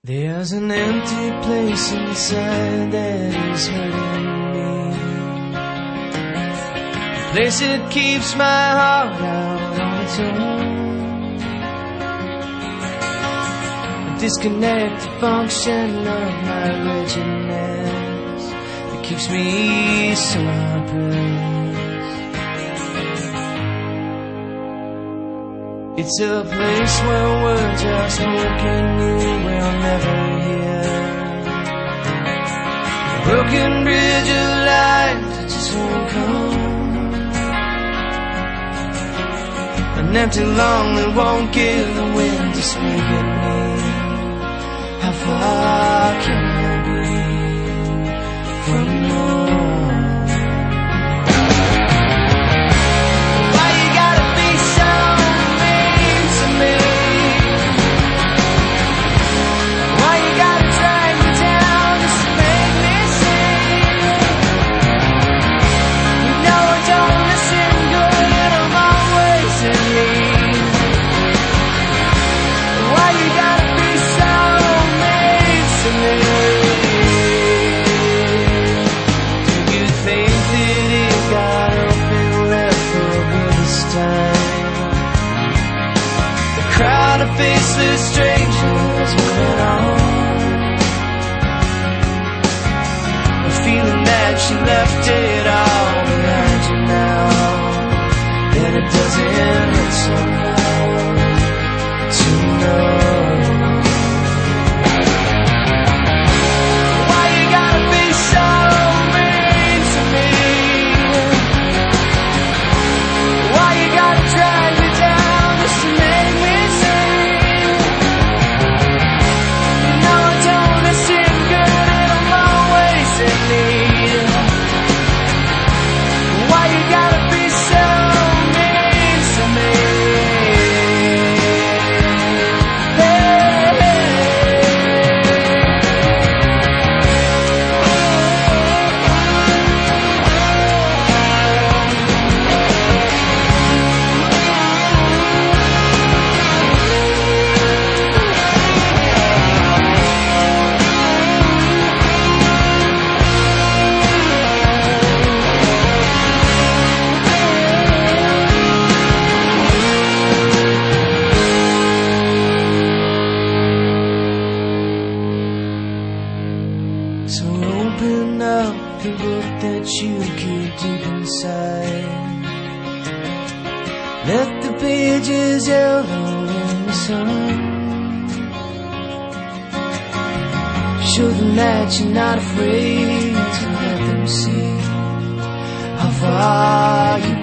There's an empty place inside that is hurting me, a place that keeps my heart out on its own, a disconnected function of my wretchedness that keeps me so helpless. It's a place where words are spoken you will never hear, a broken bridge of light that just won't come, an empty lung that won't give the wind to speak at me. How far can I be from you? Faceless strangers moving on, a feeling that she left it all behind you now, that it doesn't hurt somehow to know. So open up the book that you keep deep inside. Let the pages yellow in the sun. Show them that you're not afraid to let them see how far you